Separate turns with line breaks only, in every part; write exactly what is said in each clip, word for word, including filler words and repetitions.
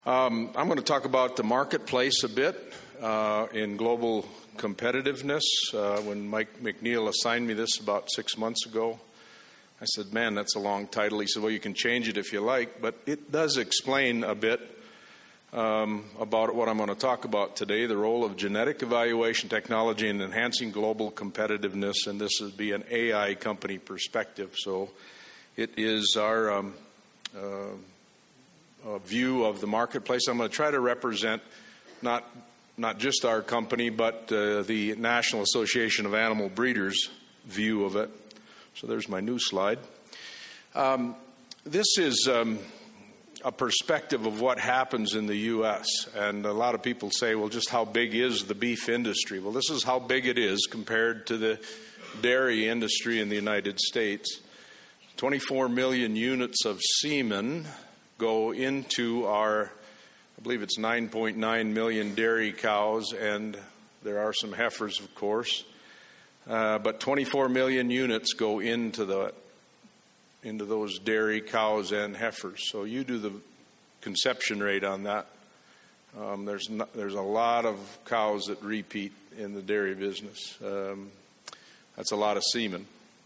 Um, I'm going to talk about the marketplace a bit uh, in global competitiveness. Uh, when Mike McNeil assigned me this about six months ago, I said, man, that's a long title. He said, well, you can change it if you like, but it does explain a bit um, about what I'm going to talk about today, the role of genetic evaluation technology in enhancing global competitiveness, and this would be an A I company perspective. So it is our um, uh, uh, view of the marketplace. I'm going to try to represent not not just our company, but uh, the National Association of Animal Breeders' view of it. So there's my new slide. Um, this is um, a perspective of what happens in the U S, and a lot of people say, well, just how big is the beef industry? Well, this is how big it is compared to the dairy industry in the United States. twenty-four million units of semen go into our, I believe it's nine point nine million dairy cows, and there are some heifers, of course. Uh, but twenty-four million units go into the into those dairy cows and heifers. So you do the conception rate on that. Um, there's not, there's a lot of cows that repeat in the dairy business. Um, that's a lot of semen.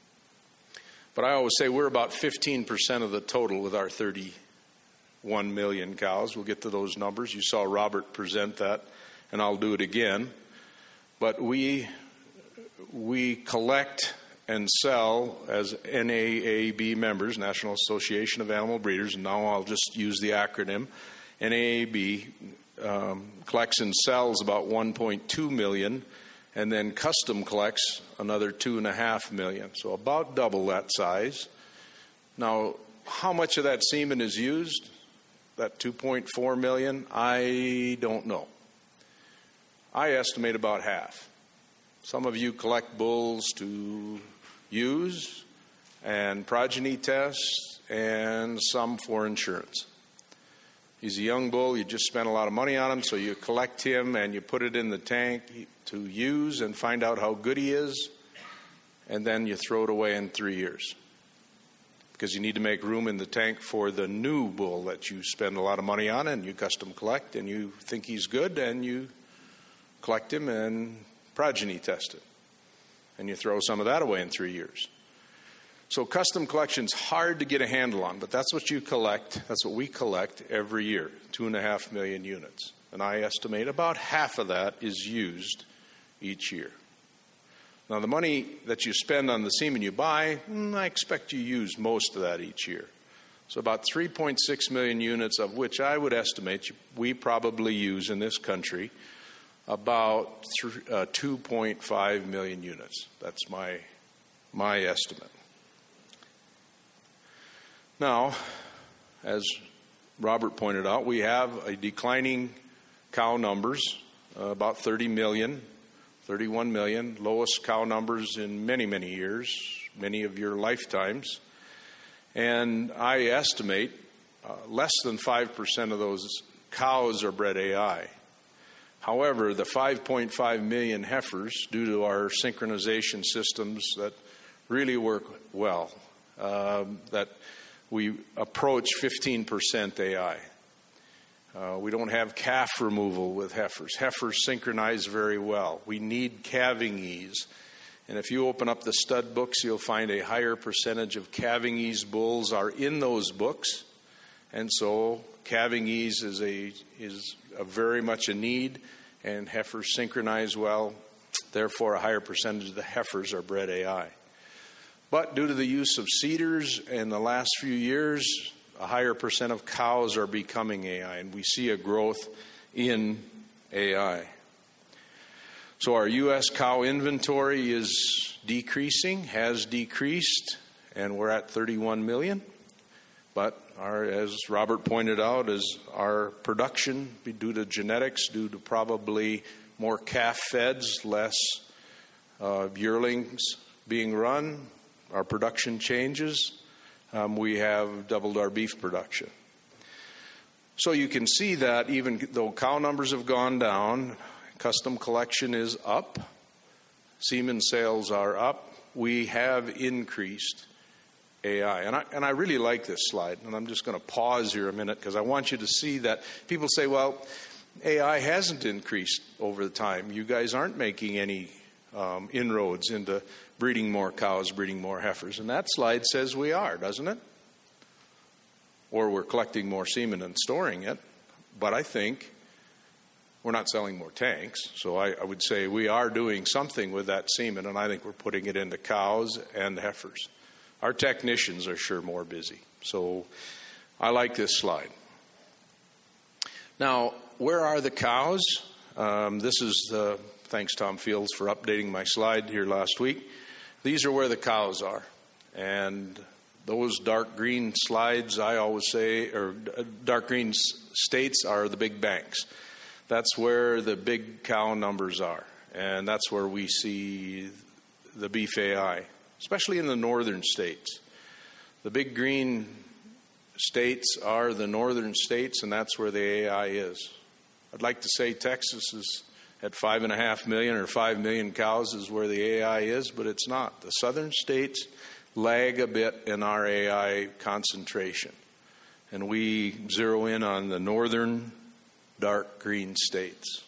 But I always say we're about fifteen percent of the total with our thirty-one million cows. We'll get to those numbers. You saw Robert present that, and I'll do it again. But we we collect and sell as N A A B members, National Association of Animal Breeders, and now I'll just use the acronym. N A A B um, collects and sells about one point two million, and then custom collects another two point five million, so about double that size. Now, how much of that semen is used, that two point four million? I don't know. I estimate about half. Some of you collect bulls to use and progeny tests, and some for insurance. He's a young bull. You just spent a lot of money on him, so you collect him and you put it in the tank to use and find out how good he is, and then you throw it away in three years because you need to make room in the tank for the new bull that you spend a lot of money on and you custom collect, and you think he's good, and you collect him and progeny test it, and you throw some of that away in three years. So custom collection's hard to get a handle on, but that's what you collect. That's what we collect every year, two and a half million units. And I estimate about half of that is used each year. Now, the money that you spend on the semen you buy, I expect you use most of that each year. So about three point six million units, of which I would estimate we probably use in this country about uh, two point five million units. That's my my estimate. Now, as Robert pointed out, we have a declining cow numbers, uh, about thirty million, thirty-one million, lowest cow numbers in many, many years, many of your lifetimes. And I estimate uh, less than five percent of those cows are bred A I. However, the five point five million heifers, due to our synchronization systems that really work well, um, that we approach fifteen percent A I. Uh, we don't have calf removal with heifers. Heifers synchronize very well. We need calving ease. And if you open up the stud books, you'll find a higher percentage of calving ease bulls are in those books. And so calving ease is a is a very much a need, and heifers synchronize well. Therefore, a higher percentage of the heifers are bred A I. But due to the use of seeders in the last few years, a higher percent of cows are becoming A I, and we see a growth in A I. So our U S cow inventory is decreasing, has decreased, and we're at thirty-one million. But our, as Robert pointed out, is our production, due to genetics, due to probably more calf feds, less uh, yearlings being run, our production changes. Um, we have doubled our beef production. So you can see that even though cow numbers have gone down, custom collection is up, semen sales are up, we have increased A I. And I, and I really like this slide, and I'm just going to pause here a minute because I want you to see that people say, well, A I hasn't increased over the time. You guys aren't making any um, inroads into breeding more cows, breeding more heifers. And that slide says we are, doesn't it? Or we're collecting more semen and storing it. But I think we're not selling more tanks. So I, I would say we are doing something with that semen, and I think we're putting it into cows and heifers. Our technicians are sure more busy. So I like this slide. Now, where are the cows? Um, this is the, thanks Tom Fields for updating my slide here last week. These are where the cows are. And those dark green slides, I always say, or dark green states are the big banks. That's where the big cow numbers are. And that's where we see the beef A I, especially in the northern states. The big green states are the northern states, and that's where the A I is. I'd like to say Texas is at five and a half million or five million cows is where the A I is, but it's not. The southern states lag a bit in our A I concentration, and we zero in on the northern dark green states.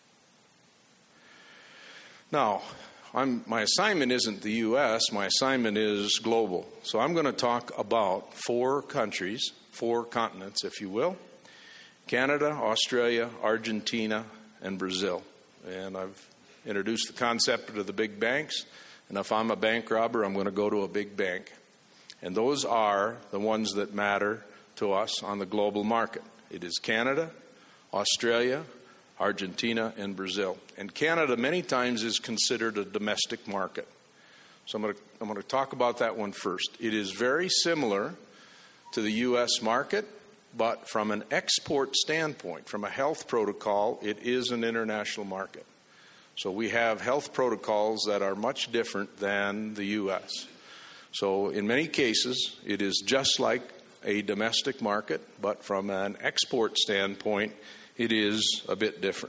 Now, I'm, my assignment isn't the U S, my assignment is global. So I'm going to talk about four countries, four continents, if you will: Canada, Australia, Argentina, and Brazil. And I've introduced the concept of the big banks. And if I'm a bank robber, I'm going to go to a big bank. And those are the ones that matter to us on the global market. It is Canada, Australia, Argentina, and Brazil. And Canada many times is considered a domestic market. So I'm going to, I'm going to talk about that one first. It is very similar to the U S market, but from an export standpoint, from a health protocol, it is an international market. So we have health protocols that are much different than the U S. So in many cases, it is just like a domestic market, but from an export standpoint, it is a bit different.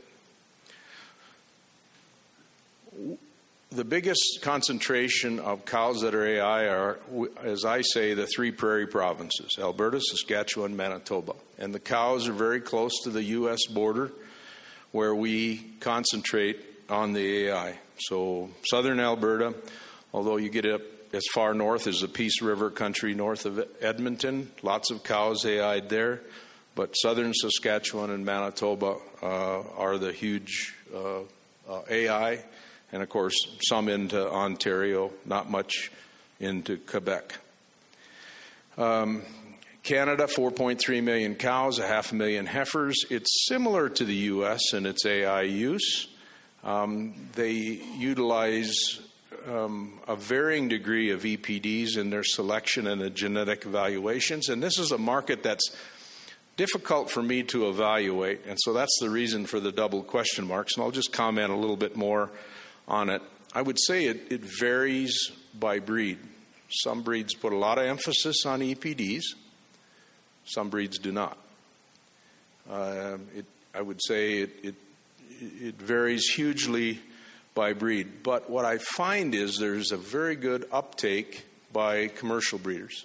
The biggest concentration of cows that are A I are, as I say, the three prairie provinces: Alberta, Saskatchewan, Manitoba. And the cows are very close to the U S border, where we concentrate on the A I. So southern Alberta, although you get up as far north as the Peace River country north of Edmonton, lots of cows A I'd there. But southern Saskatchewan and Manitoba uh, are the huge uh, uh, A I, and of course some into Ontario, not much into Quebec. Um, Canada, four point three million cows, a half a million heifers. It's similar to the U S in its A I use. Um, they utilize um, a varying degree of E P Ds in their selection and the genetic evaluations, and this is a market that's difficult for me to evaluate, and so that's the reason for the double question marks, and I'll just comment a little bit more on it. I would say it, it varies by breed. Some breeds put a lot of emphasis on E P Ds. Some breeds do not. Uh, it, I would say it, it, it varies hugely by breed, but what I find is there's a very good uptake by commercial breeders,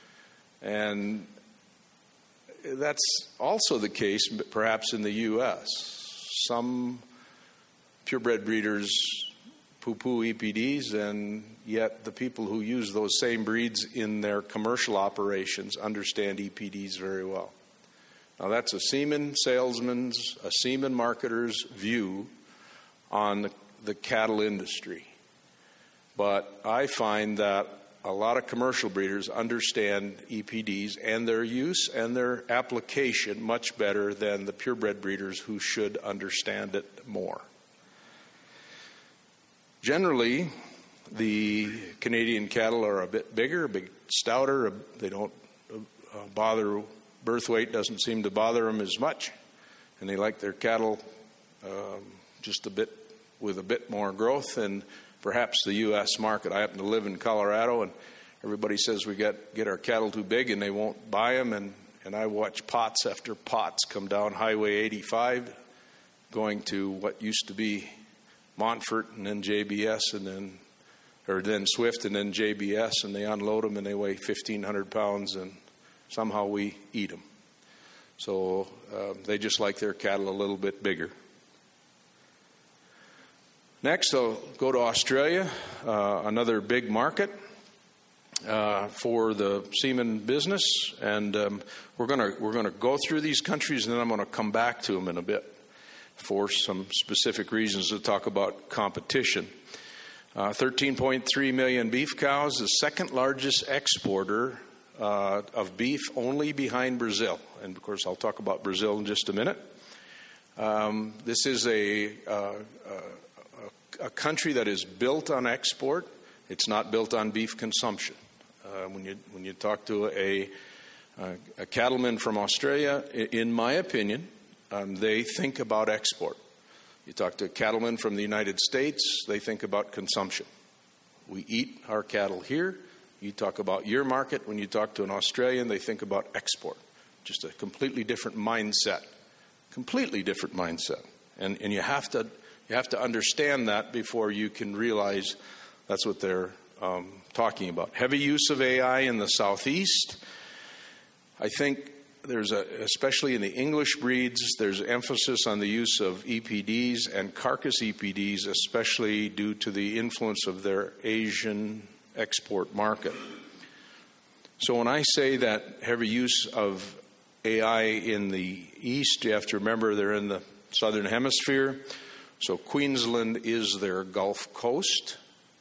and that's also the case perhaps in the U S. Some purebred breeders poo-poo E P Ds, and yet the people who use those same breeds in their commercial operations understand E P Ds very well. Now that's a semen salesman's, a semen marketer's view on the, the cattle industry. But I find that a lot of commercial breeders understand E P Ds and their use and their application much better than the purebred breeders who should understand it more. Generally, the Canadian cattle are a bit bigger, a bit stouter. They don't uh, bother, birth weight doesn't seem to bother them as much. And they like their cattle um, just a bit, with a bit more growth than perhaps the U S market. I happen to live in Colorado, and everybody says we get, get our cattle too big and they won't buy them. And, and I watch pots after pots come down Highway eighty-five, going to what used to be Montfort and then J B S and then or then Swift and then J B S, and they unload them and they weigh fifteen hundred pounds, and somehow we eat them. So uh, they just like their cattle a little bit bigger. Next, I'll go to Australia, uh, another big market uh, for the semen business, and um, we're going to we're going to go through these countries, and then I'm going to come back to them in a bit for some specific reasons to talk about competition. Uh, thirteen point three million beef cows, the second largest exporter uh, of beef, only behind Brazil. And of course, I'll talk about Brazil in just a minute. Um, this is a, uh, a, a country that is built on export. It's not built on beef consumption. Uh, when you when you talk to a, a, a cattleman from Australia, in my opinion, um, they think about export. You talk to a cattleman from the United States, they think about consumption. We eat our cattle here. You talk about your market. When you talk to an Australian, they think about export. Just a completely different mindset. Completely different mindset. And and you have to you have to understand that before you can realize that's what they're um, talking about. Heavy use of A I in the Southeast. I think there's a, especially in the English breeds, there's emphasis on the use of E P Ds and carcass E P Ds, especially due to the influence of their Asian export market. So when I say that heavy use of A I in the East, you have to remember they're in the Southern Hemisphere. So Queensland is their Gulf Coast.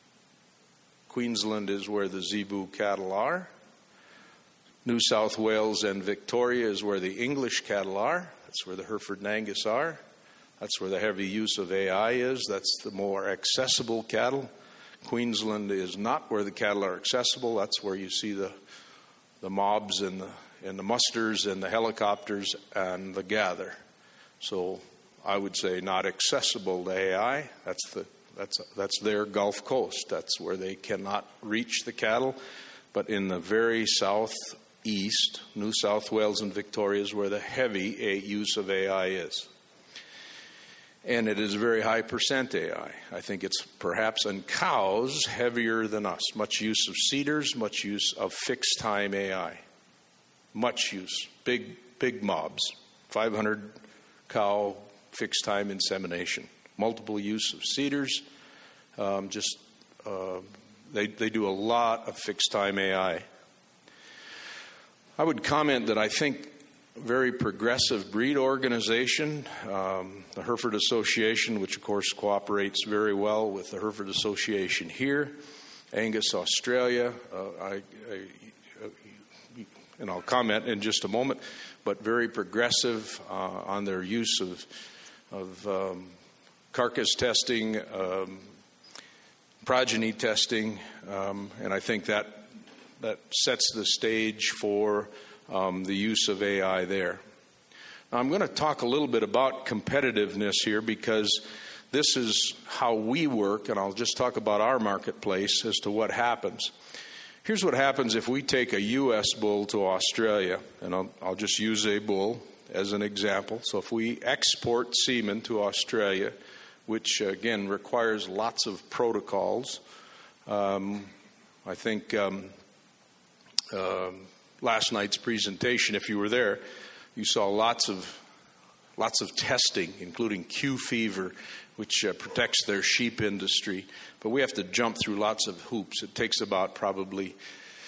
Queensland is where the Zebu cattle are. New South Wales and Victoria is where the English cattle are. That's where the Hereford and Angus are. That's where the heavy use of A I is. That's the more accessible cattle. Queensland is not where the cattle are accessible. That's where you see the the mobs and the and the musters and the helicopters and the gather. So I would say not accessible to A I. That's the that's that's their Gulf Coast. That's where they cannot reach the cattle. But in the very southeast, New South Wales and Victoria is where the heavy use of A I is. And it is a very high percent A I. I think it's perhaps in cows heavier than us. Much use of cedars, much use of fixed time A I. Much use. Big, big mobs. five hundred cow fixed time insemination. Multiple use of cedars. Um, just, uh, they, they do a lot of fixed time A I. I would comment that I think very progressive breed organization, um, the Hereford Association, which of course cooperates very well with the Hereford Association here, Angus Australia, uh, I, I, and I'll comment in just a moment, but very progressive uh, on their use of, of um, carcass testing, um, progeny testing, um, and I think that that sets the stage for Um, the use of A I there. Now, I'm going to talk a little bit about competitiveness here because this is how we work, and I'll just talk about our marketplace as to what happens. Here's what happens if we take a U S bull to Australia, and I'll, I'll just use a bull as an example. So if we export semen to Australia, which again requires lots of protocols, um, I think um, um, last night's presentation, if you were there, you saw lots of lots of testing, including Q fever, which uh, protects their sheep industry. But we have to jump through lots of hoops. It takes about probably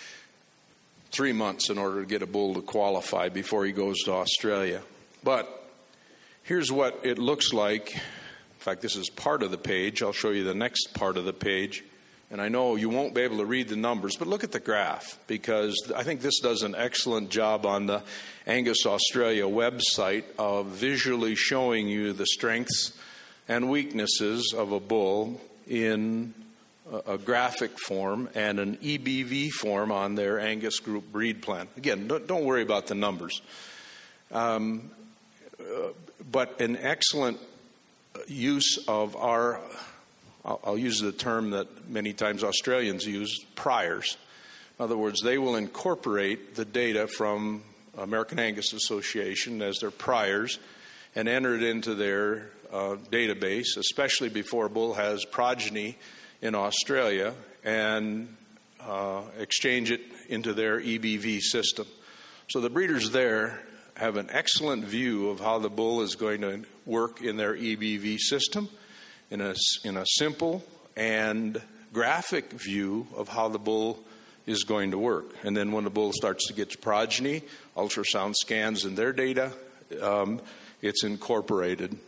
three months in order to get a bull to qualify before he goes to Australia. But here's what it looks like. In fact, this is part of the page. I'll show you the next part of the page. And I know you won't be able to read the numbers, but look at the graph, because I think this does an excellent job on the Angus Australia website of visually showing you the strengths and weaknesses of a bull in a, a graphic form and an E B V form on their Angus Group breed plan. Again, don't, don't worry about the numbers. Um, uh, but an excellent use of our... I'll use the term that many times Australians use, priors. In other words, they will incorporate the data from American Angus Association as their priors and enter it into their uh, database, especially before a bull has progeny in Australia and uh, exchange it into their E B V system. So the breeders there have an excellent view of how the bull is going to work in their E B V system, in a, in a simple and graphic view of how the bull is going to work. And then when the bull starts to get progeny, ultrasound scans in their data, um, it's incorporated.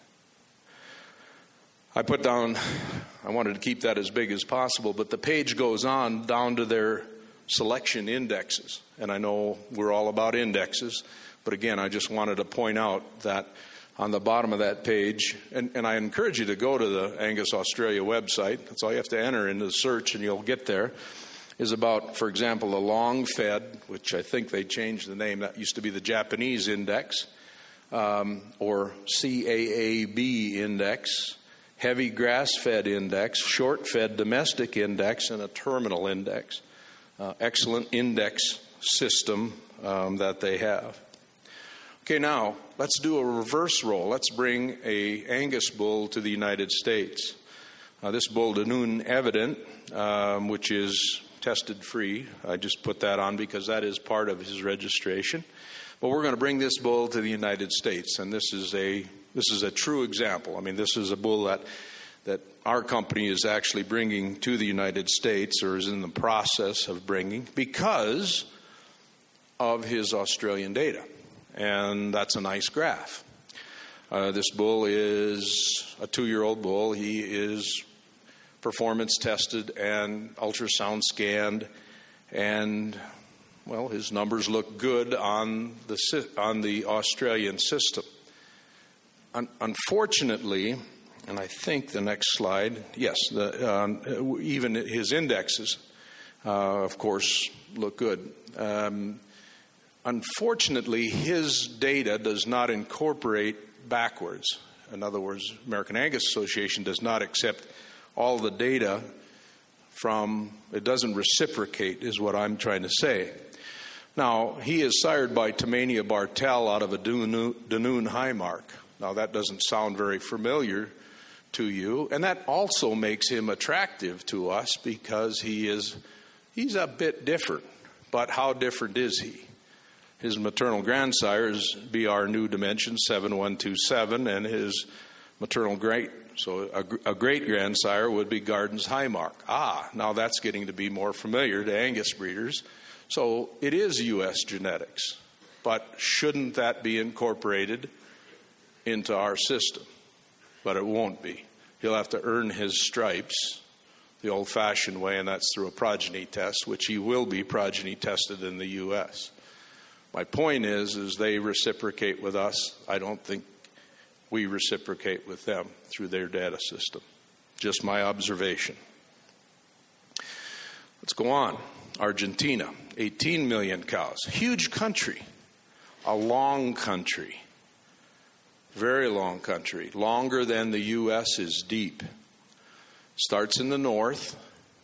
I put down, I wanted to keep that as big as possible, but the page goes on down to their selection indexes. And I know we're all about indexes, but again, I just wanted to point out that on the bottom of that page, and, and I encourage you to go to the Angus Australia website. That's all you have to enter into the search and you'll get there, is about, for example, a long fed, which I think they changed the name. That used to be the Japanese index, um, or C A A B index, heavy grass-fed index, short-fed domestic index, and a terminal index. Uh, excellent index system um, that they have. Okay, now let's do a reverse roll. Let's bring a Angus bull to the United States. Uh, this bull, Dunoon Evident, um, which is tested free. I just put that on because that is part of his registration. But we're going to bring this bull to the United States, and this is a this is a true example. I mean, this is a bull that that our company is actually bringing to the United States, or is in the process of bringing, because of his Australian data. And that's a nice graph. Uh, this bull is a two-year-old bull. He is performance tested and ultrasound scanned, and, well, his numbers look good on the on the Australian system. Un- unfortunately, and I think the next slide, yes, the, uh, even his indexes, uh, of course, look good. Um, unfortunately, his data does not incorporate backwards. In other words, American Angus Association does not accept all the data from, it doesn't reciprocate, is what I'm trying to say. Now, he is sired by Tumania Bartel out of a Dunoon High Mark. Now, that doesn't sound very familiar to you, and that also makes him attractive to us because he is he's a bit different. But how different is he? His maternal grandsire is B R New Dimension seven one two seven, and his maternal great so a, a great grandsire would be Gardens High Mark. Ah, now that's getting to be more familiar to Angus breeders. So it is U S genetics, but shouldn't that be incorporated into our system? But it won't be. He'll have to earn his stripes the old-fashioned way, and that's through a progeny test, which he will be progeny tested in the U S. My point is, is they reciprocate with us. I don't think we reciprocate with them through their data system. Just my observation. Let's go on. Argentina, eighteen million cows. Huge country. A long country. Very long country, longer than the U S is deep. Starts in the north,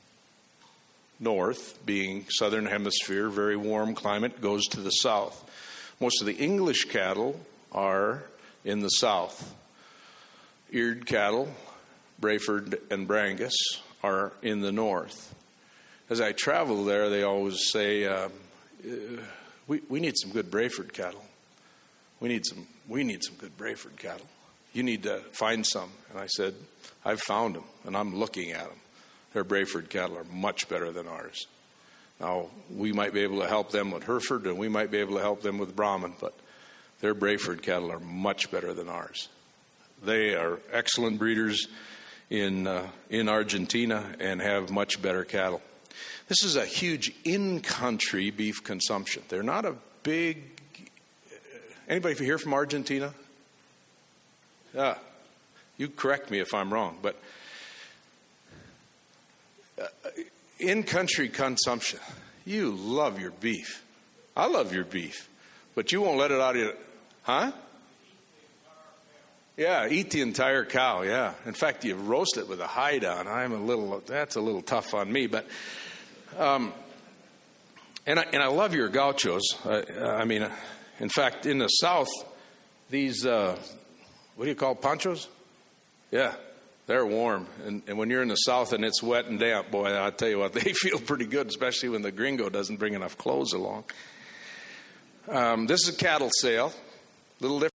north being southern hemisphere, very warm climate, goes to the south. Most of the English cattle are in the south. Eared cattle, Brayford and Brangus, are in the north. As I travel there, they always say, uh, we, we need some good Brayford cattle. We need some we need some good Brayford cattle. You need to find some. And I said, I've found them, and I'm looking at them. Their Brayford cattle are much better than ours. Now, we might be able to help them with Hereford, and we might be able to help them with Brahman, but their Brayford cattle are much better than ours. They are excellent breeders in uh, in Argentina and have much better cattle. This is a huge in-country beef consumption. They're not a big... Anybody here from Argentina? Yeah. You correct me if I'm wrong, but uh, in-country consumption. You love your beef. I love your beef, but you won't let it out of your... Huh? Yeah, eat the entire cow, yeah. In fact, you roast it with a hide on. I'm a little... That's a little tough on me, but... Um, and, I, and I love your gauchos. I, I mean... Uh, In fact, in the South, these, uh, what do you call ponchos? Yeah. They're warm. And, and when you're in the South and it's wet and damp, boy, I tell you what, they feel pretty good, especially when the gringo doesn't bring enough clothes along. Um, this is a cattle sale. A little different.